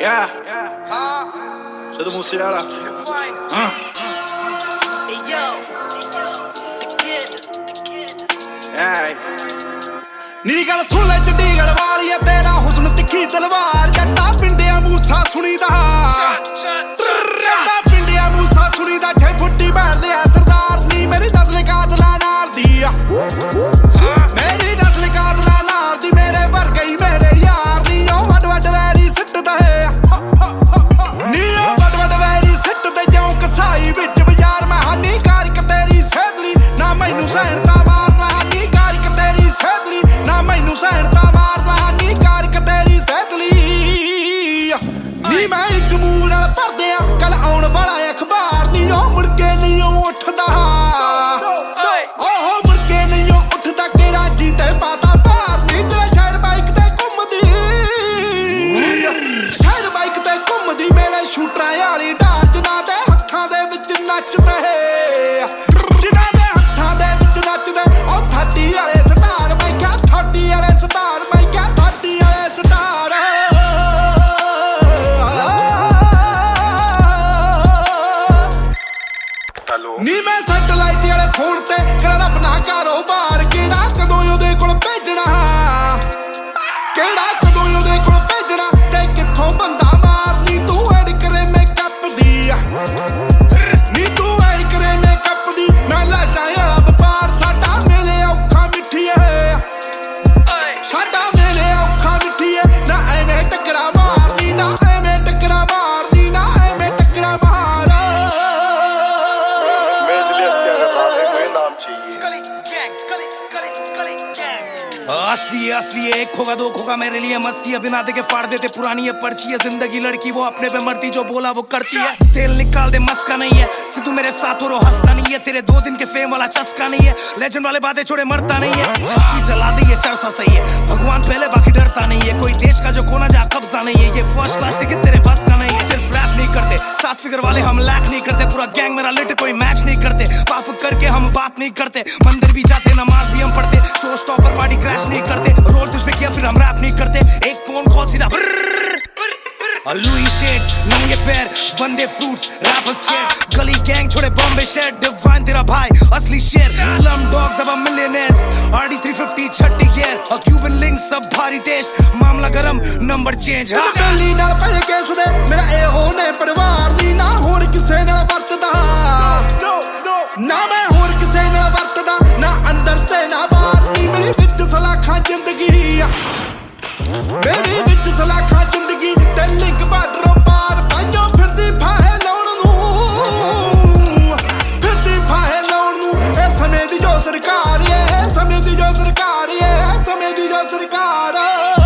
Yeah. Sidhu Moosewala. नी गल सुन ले चंडीगढ़ वाली तेरा हुस्न तिखी तलवार जट्टा पिंडिया मूसा सुनीदा जट्टा पिंडिया मूसा सुनीदा छे फुट्टी मार लिया सरदार नी मेरी नस्ल कातला नाल दी मेरी नस्ल कातला नाल दी मेरे वर्गे ही मेरे यार नी ओ वड वड वैरी सिटदा है नी ओ वड वड वैरी सिटदे जाऊं कसाई विच बाजार मैं हानी कारक तेरी सैदली ना मैनू सहन दा मारना हानी कारक तेरी सैदली ना मैनू सहन दा मारना हानी कारक तेरी सैदली नी मैं एक मूंह नाल भरदे आ कल आउण वाला अखबार नी ओ मुड़ के नहीं उठदा नी मैं सैटेलाइट वाले फोन ते करा अपना कारोबार केड़ा कदों ओदे कोल भेजना केड़ा कदों ओदे कोल भेजना ते कित्थों बंदा मारनी तू ऐड करे मेकअप दी नी तू ऐड करे मेकअप दी मैं लाशा वाला व्यापार साडा मेले औखा मिठीए साडा मेले औखा मिठीए ना एवें टकरा मारनी ना एवें टकरा मारनी ना एवें टकरा मार असली है एक होगा दो होगा मेरे लिए मस्ती है बिना देखे फाड़ देते पुरानी है पर्ची है जिंदगी लड़की वो अपने पे मरती जो बोला वो करती है तेल निकाल दे मस्का नहीं है सिद्धू मेरे साथ और हंसता नहीं है तेरे 2 दिन के फेम वाला चस्का नहीं है लेजेंड वाले बातें छोड़े मरता नहीं है छाती जला दी ये चर्चा सही है भगवान पहले बाकी डरता नहीं है कोई देश का जो कोना जा कब्जा नहीं है ये फर्स्ट क्लास टिकट तेरे बस का नहीं है सिर्फ रैप नहीं करते 7 फिगर वाले हम लैक नहीं करते पूरा गैंग मेरा लिट कोई मैच नहीं करते पाप करके हम बात नहीं करते मंदिर भी जाते नमाज भी हम पढ़ते शो स्टॉपर पार्टी क्रैश नहीं करते रोल तुझ पे किया फिर हम रैप नहीं करते एक फोन कॉल सीधा लुई शेड्स नंगे पैर बंदे फ्रूट्स रैपर्स के गली गैंग छोड़े बॉम्बे शहर डिवाइन तेरा भाई असली शेर स्लम डॉग्स अब मिलियनेयर्स आरडी 350 छट्टी गियर अ क्यूबन लिंक सब भारी टेस्ट मामला गरम नंबर चेंज दिल्ली नाल पले केस दे मेरा ए होने परिवार नी ना होण किसे नाल वरतदा ना मैं होण किसे नाल वरतदा ना अंदर ते ना बाहर नी मेरी विच सलाखा जिंदगी मेरी विच सलाखा जिंदगी ते लिंक बार्डरों पार पाइयों फिरदी फाहे लाउण नूं फिरदी फाहे लाउण नूं ए समय दी जो सरकार ए समय दी जो सरकार ए समय दी जो सरकार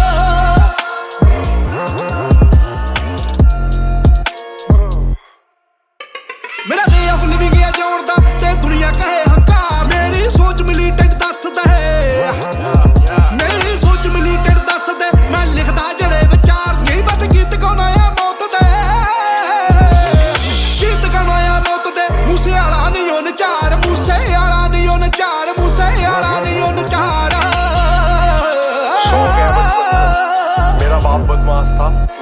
मेरा वे ऑफ लिविंग है जोड़दा ते दुनिया कहे हंकार मेरी सोच मिलीटेंट दसदा है मेरी सोच मिलीटेंट दसदे मैं लिखदा जड़े विचार नहीं बस गीत गाना आ मौत दे गीत गाना आ मौत दे मूसेवाला नहीं ओन चार मूसेवाला नहीं ओन चार मूसेवाला नहीं ओन चार शौक है बचपन से मेरा बाप बदमाश था